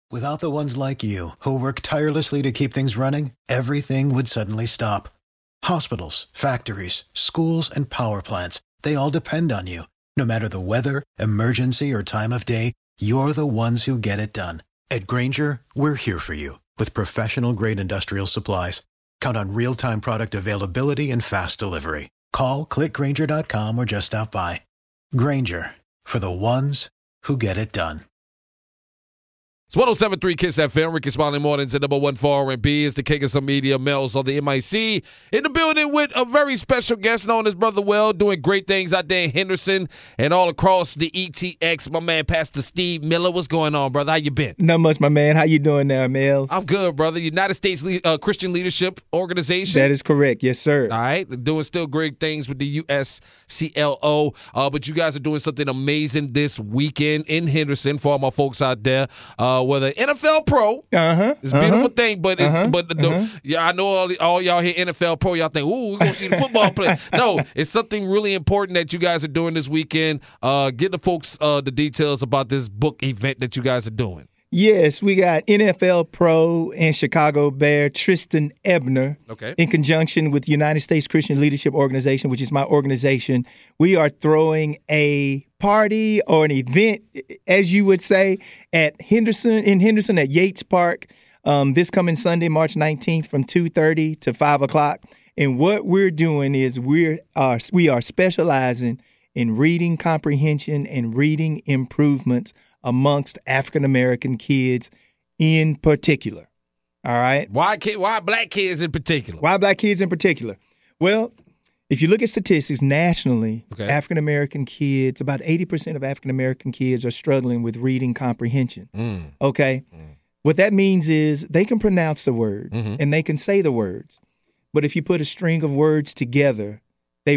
Without the ones like you, who work tirelessly to keep things running, everything would suddenly stop. Hospitals, factories, schools, and power plants, they all depend on you. No matter the weather, emergency, or time of day, you're the ones who get it done. At Grainger, we're here for you with professional-grade industrial supplies. Count on real-time product availability and fast delivery. Call, clickgrainger.com, or just stop by. Grainger, for the ones who get it done. It's 107.3 KISS FM. Ricky Smiley Mornings at number one for R&B. Is the king of some media males on the MIC. In the building with a very special guest known as Brother Well, doing great things out there in Henderson and all across the ETX. My man, Pastor Steve Miller. What's going on, brother? How you been? Not much, my man. How you doing there, Mills? I'm good, brother. United States Christian Leadership Organization. That is correct. Yes, sir. All right. Doing still great things with the USCLO. But you guys are doing something amazing this weekend in Henderson for all my folks out there. Whether NFL Pro, it's a beautiful thing, but yeah, I know all y'all hear NFL Pro, y'all think, ooh, we're gonna see the football play. No, it's something really important that you guys are doing this weekend. Get the folks the details about this book event that you guys are doing. Yes, we got NFL Pro and Chicago Bear Tristan Ebner in conjunction with United States Christian Leadership Organization, which is my organization. We are throwing a party or an event, as you would say, in Henderson at Yates Park this coming Sunday, March 19th from 2:30 to 5 o'clock. And what we're doing is we are specializing in reading comprehension and reading improvements amongst African-American kids in particular. All right? Why black kids in particular? Why black kids in particular? Well, if you look at statistics nationally, African-American kids, about 80% of African-American kids are struggling with reading comprehension. Okay? What that means is they can pronounce the words and they can say the words. But if you put a string of words together, they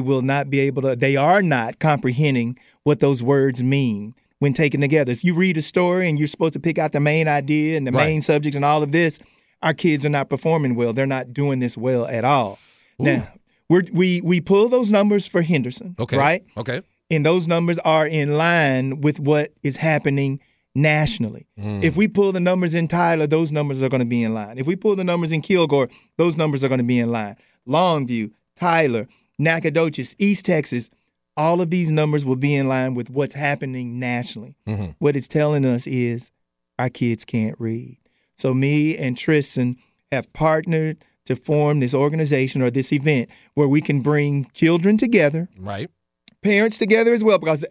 are not comprehending what those words mean when taken together. If you read a story and you're supposed to pick out the main idea and the main subject and all of this, our kids are not performing well. They're not doing this well at all. Ooh. Now, we pull those numbers for Henderson, right? Okay. And those numbers are in line with what is happening nationally. If we pull the numbers in Tyler, those numbers are going to be in line. If we pull the numbers in Kilgore, those numbers are going to be in line. Longview, Tyler, Nacogdoches, East Texas, all of these numbers will be in line with what's happening nationally. What it's telling us is our kids can't read. So me and Tristan have partnered to form this organization or this event where we can bring children together, parents together as well, because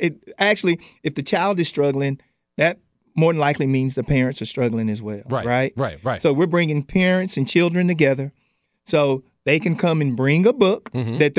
if the child is struggling, that more than likely means the parents are struggling as well, right? So we're bringing parents and children together so they can come and bring a book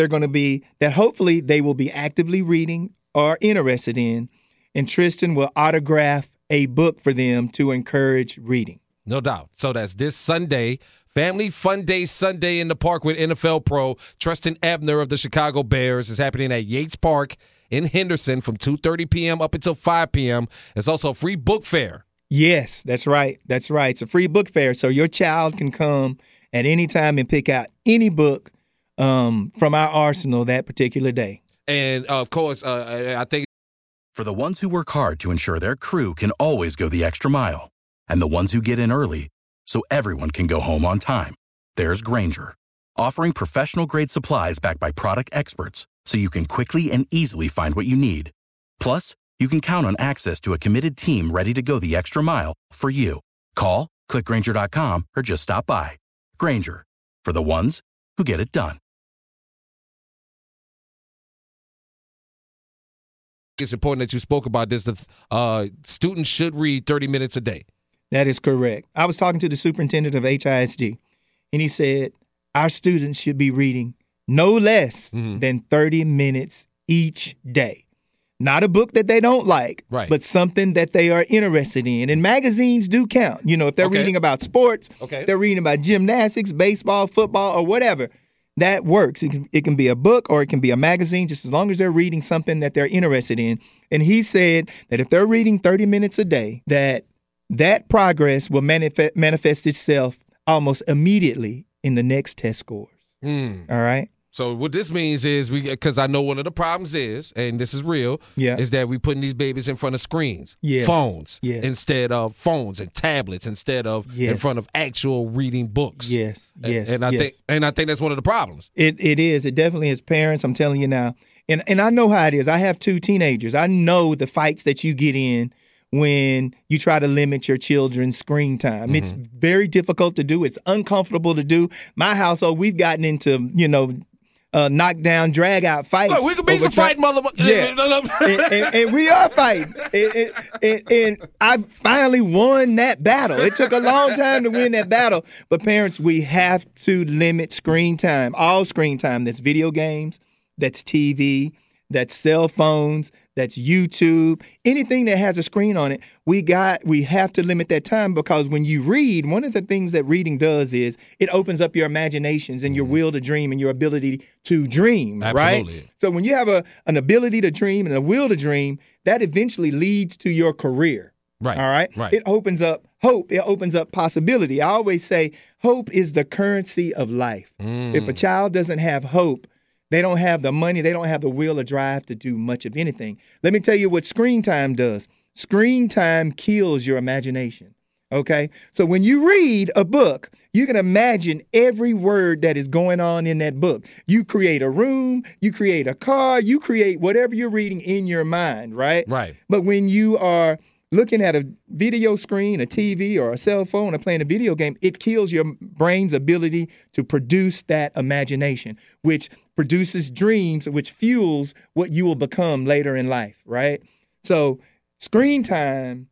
that hopefully they will be actively reading or interested in, and Tristan will autograph a book for them to encourage reading. No doubt. So that's this Sunday, Family Fun Day Sunday in the park with NFL Pro. Tristan Ebner of the Chicago Bears is happening at Yates Park in Henderson from 2:30 p.m. up until 5 p.m. It's also a free book fair. Yes, that's right. That's right. It's a free book fair, so your child can come at any time and pick out any book from our arsenal that particular day. And, of course, I think for the ones who work hard to ensure their crew can always go the extra mile, and the ones who get in early so everyone can go home on time, there's Grainger, offering professional-grade supplies backed by product experts so you can quickly and easily find what you need. Plus, you can count on access to a committed team ready to go the extra mile for you. Call, click Grainger.com, or just stop by. Grainger, for the ones who get it done. It's important that you spoke about this. The students should read 30 minutes a day. That is correct. I was talking to the superintendent of HISD, and he said our students should be reading no less than 30 minutes each day. Not a book that they don't like, but something that they are interested in. And magazines do count. You know, if they're reading about sports, they're reading about gymnastics, baseball, football, or whatever, that works. It can be a book or it can be a magazine, just as long as they're reading something that they're interested in. And he said that if they're reading 30 minutes a day, that progress will manifest itself almost immediately in the next test scores. All right? So what this means is because I know one of the problems is, and this is real, is that we putting these babies in front of screens, phones, instead of phones and tablets, instead of in front of actual reading books. Yes. And I think that's one of the problems. It is. It definitely is. Parents, I'm telling you now, and I know how it is. I have 2 teenagers. I know the fights that you get in when you try to limit your children's screen time. Mm-hmm. It's very difficult to do. It's uncomfortable to do. My household, we've gotten into, knockdown, drag out fights. Look, we could be some fighting motherfuckers. Yeah. and we are fighting. And I finally won that battle. It took a long time to win that battle. But parents, we have to limit screen time, all screen time. That's video games, that's TV, that's cell phones, that's YouTube, anything that has a screen on it. We have to limit that time, because when you read, one of the things that reading does is it opens up your imaginations and your will to dream and your ability to dream. Absolutely. Right? So when you have an ability to dream and a will to dream, that eventually leads to your career. Right. All right. It opens up hope. It opens up possibility. I always say hope is the currency of life. If a child doesn't have hope, they don't have the money, they don't have the will or drive to do much of anything. Let me tell you what screen time does. Screen time kills your imagination, okay? So when you read a book, you can imagine every word that is going on in that book. You create a room, you create a car, you create whatever you're reading in your mind, right? Right. But when you are looking at a video screen, a TV, or a cell phone, or playing a video game, it kills your brain's ability to produce that imagination, which produces dreams, which fuels what you will become later in life, right? So screen time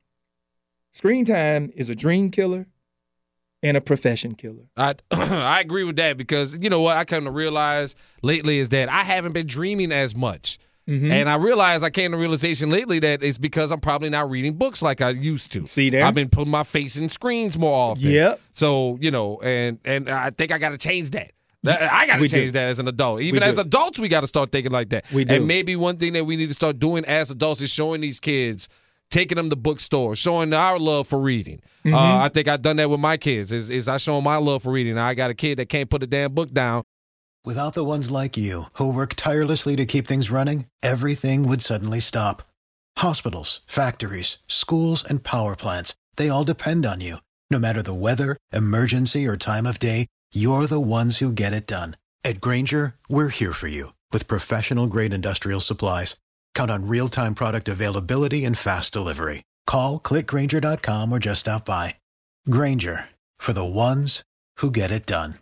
is a dream killer and a profession killer. I agree with that, because you know what I come to realize lately is that I haven't been dreaming as much. Mm-hmm. And I realized I came to realization lately that it's because I'm probably not reading books like I used to. See there? I've been putting my face in screens more often. Yep. So, and I think I got to change that. I got to change that as an adult. Even as adults, we got to start thinking like that. We do. And maybe one thing that we need to start doing as adults is showing these kids, taking them to bookstores, showing our love for reading. Mm-hmm. I think I've done that with my kids, is I show them my love for reading. I got a kid that can't put a damn book down. Without the ones like you, who work tirelessly to keep things running, everything would suddenly stop. Hospitals, factories, schools, and power plants, they all depend on you. No matter the weather, emergency, or time of day, you're the ones who get it done. At Grainger, we're here for you with professional-grade industrial supplies. Count on real-time product availability and fast delivery. Call, clickgrainger.com, or just stop by. Grainger, for the ones who get it done.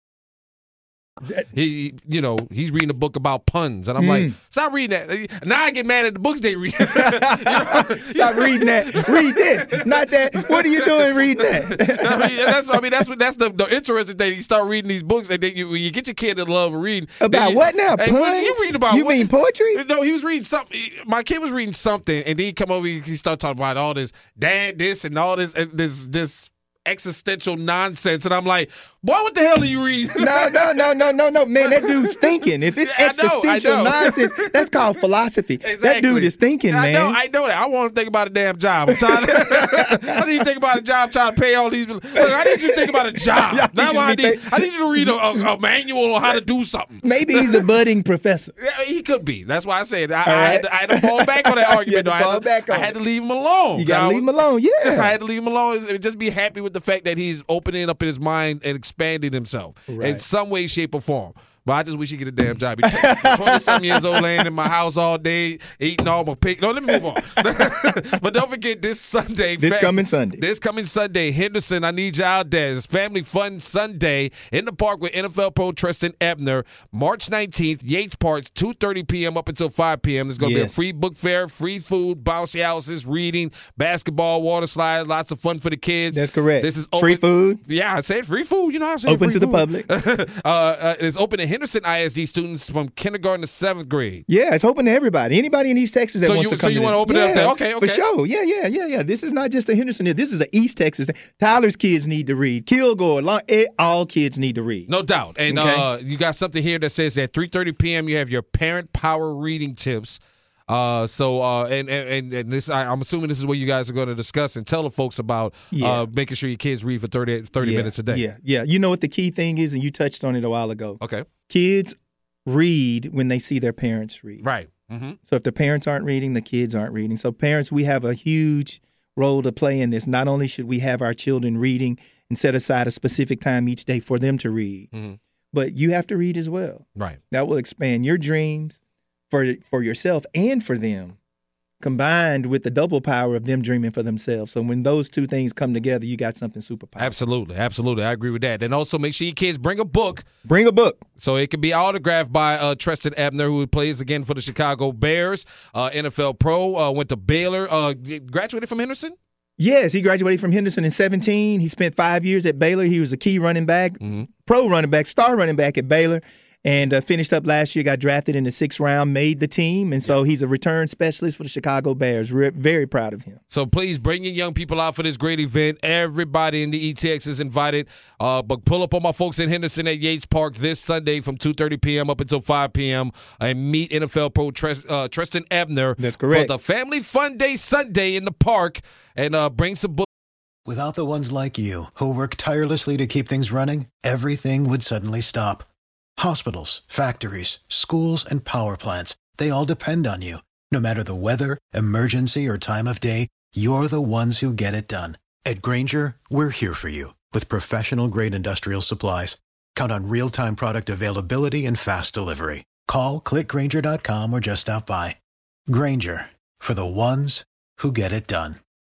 He's reading a book about puns, and I'm like, stop reading that. Now I get mad at the books they read. Stop reading that. Read this, not that. What are you doing reading that? That's the interesting thing. You start reading these books, and then when you get your kid to love reading. About what now? Puns? You reading about? You mean poetry? No, he was reading something. My kid was reading something, and then he come over. He started talking about all this, dad, this, and all this, and this existential nonsense, and I'm like, boy, what the hell are you reading? No, man, that dude's thinking. If it's existential nonsense, that's called philosophy. Exactly. That dude is thinking, man. I know that. I want to think about a damn job. I'm tired. I need to think about a job trying to pay all these. Look, I need you to think about a job. I need you to read a manual on how to do something. Maybe he's a budding professor. Yeah, he could be. That's why I said I had to fall back on that argument. I had to leave him alone. You got to leave him alone, yeah. I had to leave him alone. Just be happy with the fact that he's opening up his mind and expanding himself in some way, shape, or form. But I just wish he get a damn job. He's 20-some years old, laying in my house all day, eating all my pig. No, let me move on. But don't forget this coming Sunday, Henderson, I need you out there. It's Family Fun Sunday in the park with NFL pro Tristan Ebner. March 19th, Yates Park, 2:30 p.m. up until 5 p.m. There's going to be a free book fair, free food, bouncy houses, reading, basketball, water slides, lots of fun for the kids. That's correct. This is open. Free food? Yeah, I said free food. You know how I say open free to food. The public. It's open to Henderson ISD students from kindergarten to 7th grade. Yeah, it's open to everybody. Anybody in East Texas that wants to come. So you want to open it up there? Okay. For sure. Yeah. This is not just a Henderson. This is an East Texas thing. Tyler's kids need to read. Kilgore, all kids need to read. No doubt. And you got something here that says at 3:30 p.m. you have your parent power reading tips. And this, I'm assuming this is what you guys are going to discuss and tell the folks about making sure your kids read for 30 minutes a day. Yeah. You know what the key thing is, and you touched on it a while ago. Okay. Kids read when they see their parents read. Right. Mm-hmm. So if the parents aren't reading, the kids aren't reading. So parents, we have a huge role to play in this. Not only should we have our children reading and set aside a specific time each day for them to read, but you have to read as well. Right. That will expand your dreams for yourself and for them, combined with the double power of them dreaming for themselves. So when those two things come together, you got something super powerful. Absolutely. Absolutely. I agree with that. And also make sure your kids bring a book. Bring a book. So it can be autographed by Treston Ebner, who plays again for the Chicago Bears, NFL pro, went to Baylor, graduated from Henderson? Yes, he graduated from Henderson in 2017. He spent 5 years at Baylor. He was a key running back, pro running back, star running back at Baylor. And finished up last year, got drafted in the 6th round, made the team. And so he's a return specialist for the Chicago Bears. We're very proud of him. So please bring your young people out for this great event. Everybody in the ETX is invited. But pull up on my folks in Henderson at Yates Park this Sunday from 2:30 p.m. up until 5 p.m. And meet NFL pro Treston Ebner. That's correct. For the Family Fun Day Sunday in the park. And bring some books. Without the ones like you, who work tirelessly to keep things running, everything would suddenly stop. Hospitals, factories, schools, and power plants, they all depend on you. No matter the weather, emergency, or time of day, you're the ones who get it done. At Grainger, we're here for you with professional-grade industrial supplies. Count on real-time product availability and fast delivery. Call, clickgrainger.com, or just stop by. Grainger, for the ones who get it done.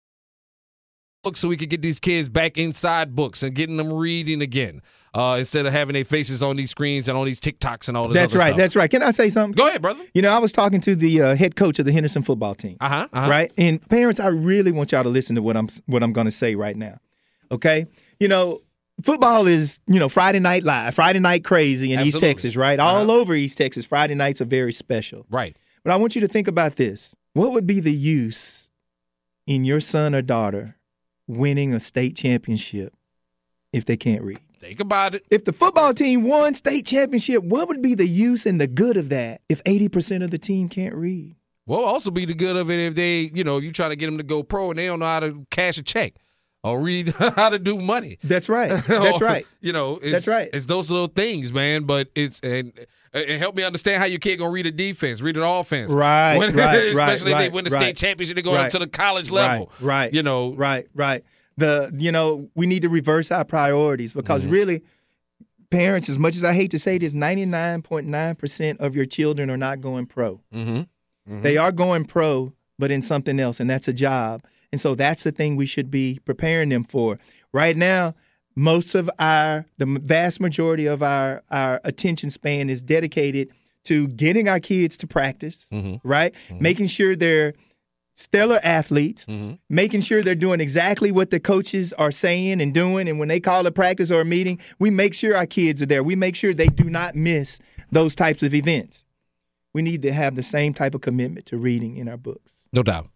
So we could get these kids back inside books and getting them reading again. Instead of having their faces on these screens and on these TikToks and all this other stuff. That's right. Can I say something? Go ahead, brother. You know, I was talking to the head coach of the Henderson football team. Right? And parents, I really want y'all to listen to what I'm going to say right now. Okay? You know, football is, Friday Night Live, Friday Night Crazy in East Texas, right? All over East Texas, Friday nights are very special. Right. But I want you to think about this. What would be the use in your son or daughter winning a state championship if they can't read? Think about it. If the football team won state championship, what would be the use and the good of that if 80% of the team can't read? Well, also be the good of it if they, you try to get them to go pro and they don't know how to cash a check or read how to do money. That's right. That's right. That's right. It's those little things, man. But and help me understand how your kid gonna read a defense, read an offense, right? Especially if they win the state championship, they're going up to the college level, right? Right. We need to reverse our priorities because really, parents, as much as I hate to say this, 99.9% of your children are not going pro. They are going pro, but in something else, and that's a job. And so that's the thing we should be preparing them for. Right now, the vast majority of our attention span is dedicated to getting our kids to practice, right? Making sure they're stellar athletes, making sure they're doing exactly what the coaches are saying and doing. And when they call a practice or a meeting, we make sure our kids are there. We make sure they do not miss those types of events. We need to have the same type of commitment to reading in our books. No doubt.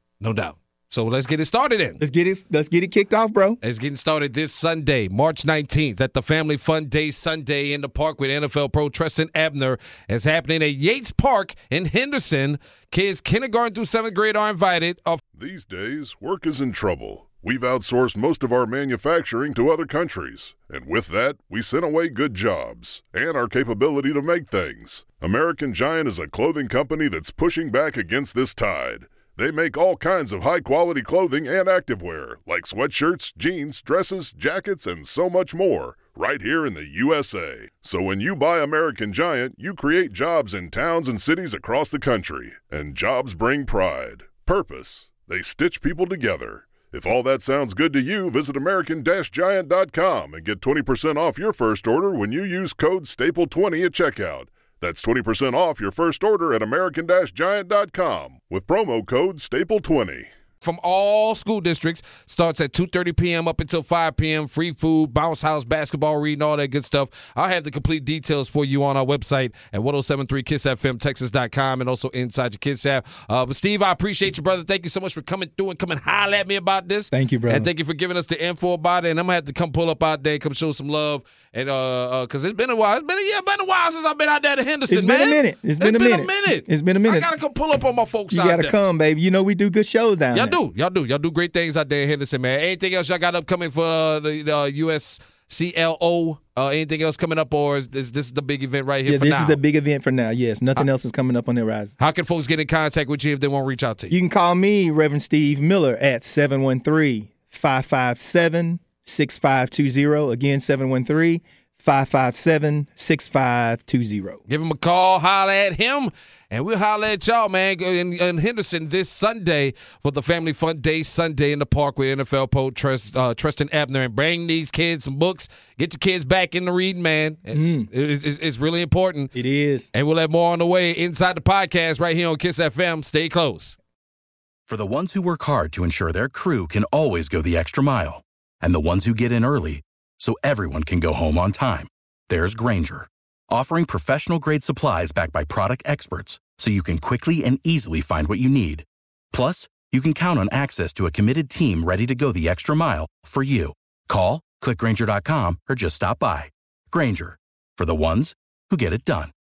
So let's get it started then. Let's get it kicked off, bro. It's getting started this Sunday, March 19th, at the Family Fun Day Sunday in the park with NFL pro Treston Ebner. It's happening at Yates Park in Henderson. Kids kindergarten through 7th grade are invited. These days, work is in trouble. We've outsourced most of our manufacturing to other countries. And with that, we sent away good jobs and our capability to make things. American Giant is a clothing company that's pushing back against this tide. They make all kinds of high-quality clothing and activewear, like sweatshirts, jeans, dresses, jackets, and so much more, right here in the USA. So when you buy American Giant, you create jobs in towns and cities across the country. And jobs bring pride, purpose. They stitch people together. If all that sounds good to you, visit American-Giant.com and get 20% off your first order when you use code STAPLE20 at checkout. That's 20% off your first order at American-Giant.com with promo code STAPLE20. From all school districts, starts at 2:30 p.m. up until 5 p.m. Free food, bounce house, basketball, reading, all that good stuff. I'll have the complete details for you on our website at 1073kissfmtexas.com and also inside your Kiss app. But Steve, I appreciate you, brother. Thank you so much for coming through and coming holler at me about this. Thank you, brother. And thank you for giving us the info about it. And I'm gonna have to come pull up out there, come show some love. And because it's been a while. It's been a while since I've been out there to Henderson. It's been a minute. It's been a minute. I gotta come pull up on my folks out there. You gotta come, baby. You know we do good shows down there. Y'all do great things out there in Henderson, man. Anything else y'all got upcoming for the CLO. Anything else coming up, or is this the big event right here for now? Yeah, this is the big event for now, yes. Nothing else is coming up on the horizon. How can folks get in contact with you if they want to reach out to you? You can call me, Reverend Steve Miller, at 713-557-6520. Again, 713-557-6520. Give him a call, holler at him, and we'll holler at y'all, man, in Henderson this Sunday for the Family Fun Day Sunday in the park with NFL Pro Tristan Ebner, and bring these kids some books. Get your kids back in the reading, man. It's really important. It is. And we'll have more on the way inside the podcast right here on Kiss FM. Stay close. For the ones who work hard to ensure their crew can always go the extra mile, and the ones who get in early so everyone can go home on time, there's Grainger, offering professional-grade supplies backed by product experts so you can quickly and easily find what you need. Plus, you can count on access to a committed team ready to go the extra mile for you. Call, click Grainger.com, or just stop by. Grainger, for the ones who get it done.